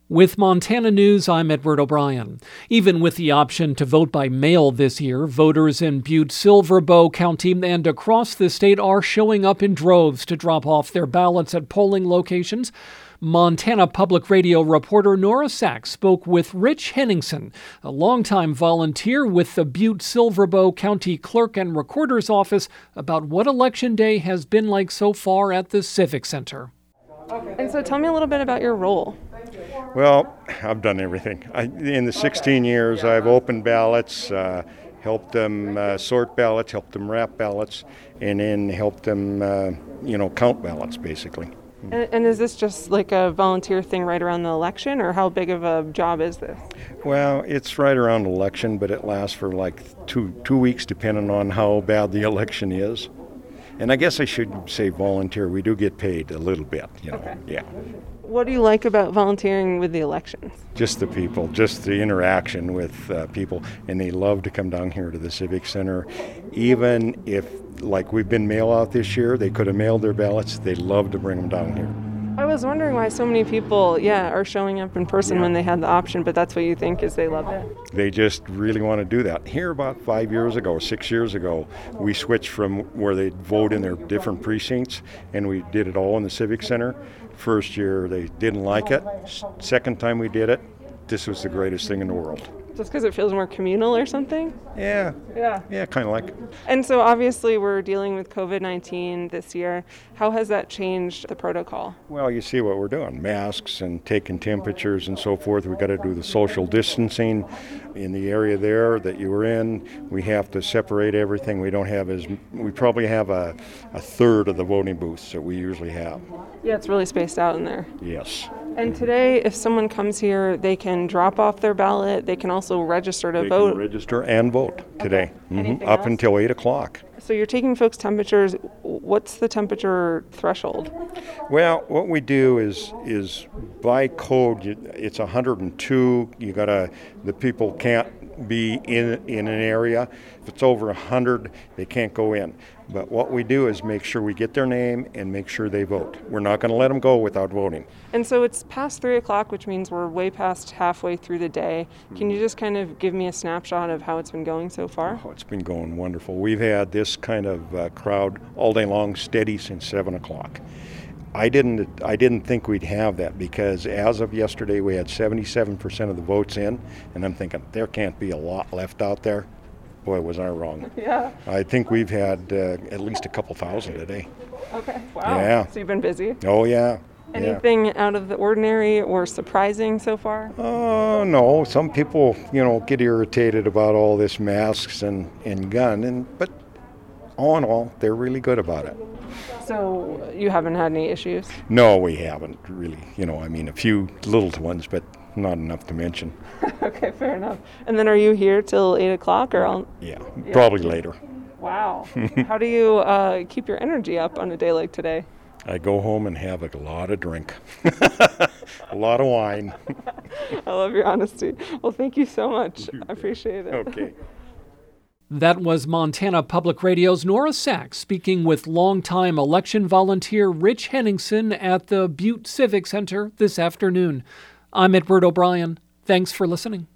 With Montana News, I'm Edward O'Brien. Even with the option to vote by mail this year, voters in Butte, Silver Bow County and across the state are showing up in droves to drop off their ballots at polling locations. Montana Public Radio reporter Nora Sachs spoke with Rich Henningsen, a longtime volunteer with the Butte Silver Bow County Clerk and Recorder's Office, about what Election Day has been like so far at the Civic Center. And so tell me a little bit about your role. Well, I've done everything. In the 16 years, I've opened ballots, helped them sort ballots, helped them wrap ballots, and then helped them, count ballots, basically. And is this just like a volunteer thing right around the election, or how big of a job is this? Well, it's right around the election, but it lasts for like two weeks, depending on how bad the election is. And I guess I should say volunteer. We do get paid a little bit, Okay. Yeah. What do you like about volunteering with the elections? Just the people, just the interaction with people, and they love to come down here to the Civic Center. Even if, like we've been mail out this year, they could have mailed their ballots, they love to bring them down here. I was wondering why so many people, are showing up in person when they had the option, but that's what you think is they love it. They just really want to do that. Here about 6 years ago, we switched from where they vote in their different precincts, and we did it all in the Civic Center. First year, they didn't like it. Second time we did it, this was the greatest thing in the world. Just because it feels more communal or something? Yeah, kind of like it. And so obviously we're dealing with COVID-19 this year. How has that changed the protocol? Well, you see what we're doing, masks and taking temperatures and so forth. We've got to do the social distancing in the area there that you were in. We have to separate everything. We probably have a third of the voting booths that we usually have. Yeah, it's really spaced out in there. Yes. And today, if someone comes here, they can drop off their ballot. They can also register to vote. They can register and vote today, up until 8 o'clock. So you're taking folks' temperatures. What's the temperature threshold? Well, what we do is by code, it's 102. The people can't be in an area. If it's over 100, they can't go in. But what we do is make sure we get their name and make sure they vote. We're not going to let them go without voting. And so it's past 3 o'clock, which means we're way past halfway through the day. Can you just kind of give me a snapshot of how it's been going so far? Oh, it's been going wonderful. We've had this kind of crowd all day long, steady since 7 o'clock. I didn't think we'd have that because as of yesterday, we had 77% of the votes in, and I'm thinking there can't be a lot left out there. Boy, was I wrong. Yeah. I think we've had at least a couple thousand today. Okay. Wow. Yeah. So you've been busy. Oh, yeah. Anything out of the ordinary or surprising so far? Oh, no. Some people, get irritated about all this masks and gun, but all in all, they're really good about it. So you haven't had any issues? No, we haven't really. A few little ones, but not enough to mention. Okay, fair enough. And then are you here till 8 o'clock or? Yeah, probably later. Wow. How do you keep your energy up on a day like today? I go home and have a lot of drink, a lot of wine. I love your honesty. Well, thank you so much. I appreciate it. Okay. That was Montana Public Radio's Nora Sachs speaking with longtime election volunteer Rich Henningsen at the Butte Civic Center this afternoon. I'm Edward O'Brien. Thanks for listening.